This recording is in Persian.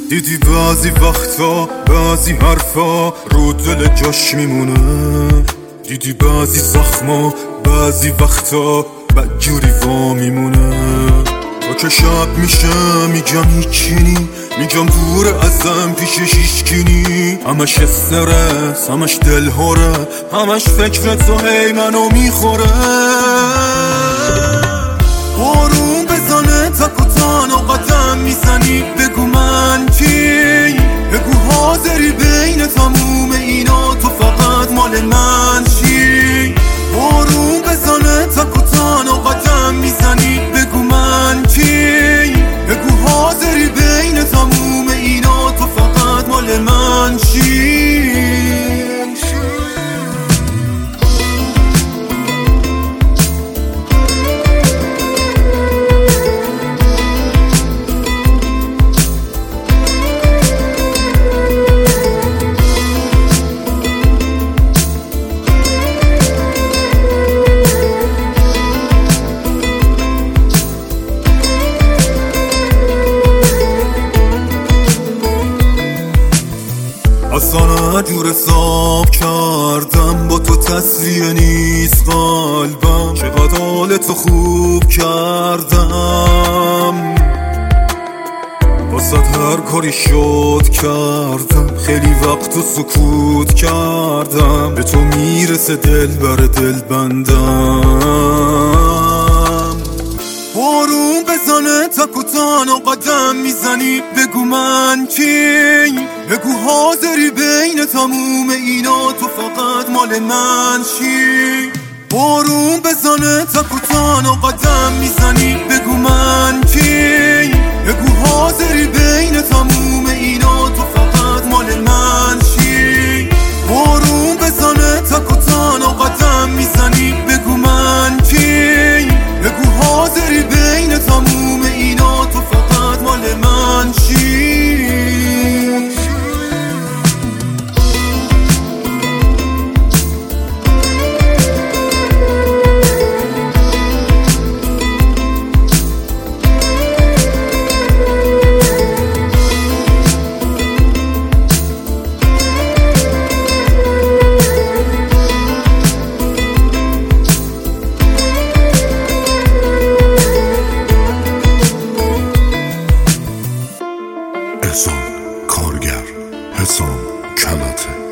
دیدی بعضی وقتا بعضی حرفا رو دل جاش میمونه، دیدی بعضی زخما بعضی وقتا بدجوری وا میمونه. تا که شب میشه میگم هیچی نی، میگم دور ازم پیشش هیچکی نی. همش استرس، همش دلهوره، همش فکر تو هی منو میخوره. بارون بزنه تک و تنها قدم میزنی، بگو من کی؟ بگو حاضری بین تموم اینا تو فقط مال من چی؟ بارون بزنه تک و تنها قدم میزنی، بگو من کی؟ بگو حاضری بین تموم اینا تو فقط مال من چی؟ اصلا جور حساب کردم با تو تسلیه نیست قلبم، چقدر حالتو خوب کردم، واسه هر کاری شد کردم، خیلی وقت و سکوت کردم، به تو میرسه دل بر دل بندم. بارون بزنه تک و تنها قدم میزنی، بگو من کی؟ بگو حاضری بین تموم اینا تو فقط مال من چی؟ بارون بزنه تک و تنها قدم میزنی، بگو من کی؟ بگو حاضری بین تموم اینا تو فقط مال من چی؟ بارون بزنه تک و تنها قدم میزنی، بگو من کی؟ بگو حاضری بین تموم اینا تو فقط مال من چی؟ احسان کارگر، حسام کلته.